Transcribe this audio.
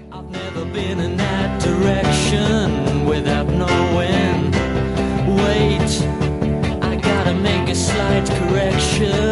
I've never been in that direction without knowing. Wait, I gotta make a slight correction.